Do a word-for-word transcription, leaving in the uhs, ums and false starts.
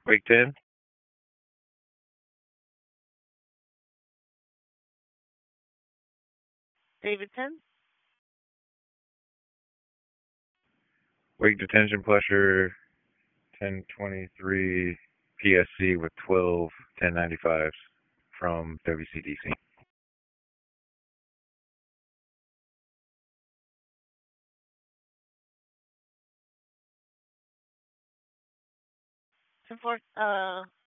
Wake ten, Davidson. wake detention pressure ten twenty-three P S C with twelve ten ninety-fives from W C D C. ten four. Uh,